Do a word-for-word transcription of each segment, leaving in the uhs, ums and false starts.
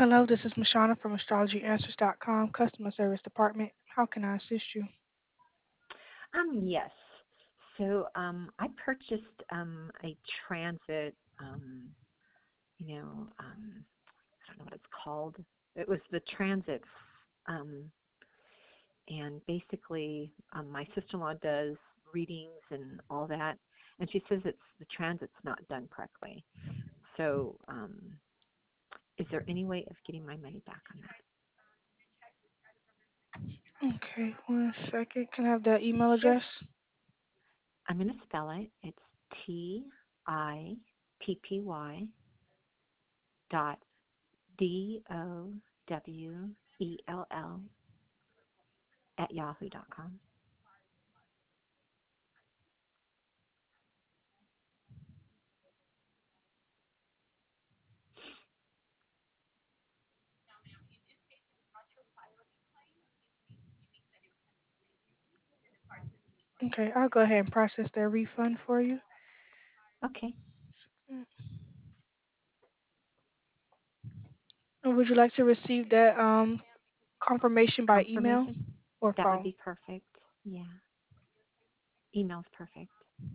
Hello, this is Mashana from astrology answers dot com, customer service department. How can I assist you? Um, yes. So um, I purchased um, a transit, um, you know, um, I don't know what it's called. It was the transit, um, and basically um, my sister-in-law does readings and all that, and she says it's the transit's not done correctly. So um, is there any way of getting my money back on that? Okay, one second. Can I have that email Sure. address? I'm going to spell it. It's T I P P Y dot D O W E L L at yahoo dot com. Okay, I'll go ahead and process that refund for you. Okay. Mm. And would you like to receive that um confirmation by email Confirmation? or That would phone? be perfect. Yeah. Email's perfect.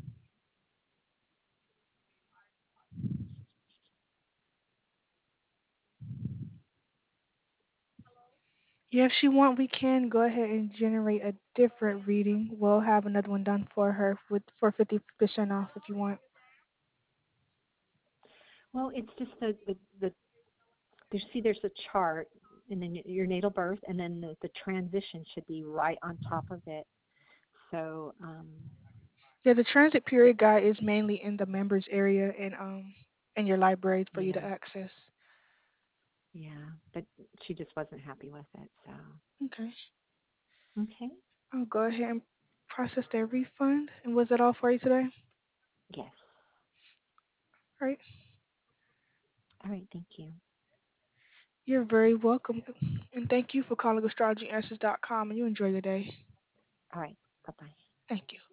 Yeah, if she want, we can go ahead and generate a different reading. We'll have another one done for her with for fifty percent off if you want. Well, it's just the, the, the there's, see, there's a chart, and then your natal birth, and then the, the transition should be right on top of it. So, um, Yeah, the transit it, period guide is mainly in the members area and um in your library for you to yeah, access. yeah. But she just wasn't happy with it. So, Okay. okay. I'll go ahead and process that refund. And was that all for you today? Yes. All right. All right. Thank you. You're very welcome. And thank you for calling astrology answers dot com and you enjoy your day. All right. Bye bye. Thank you.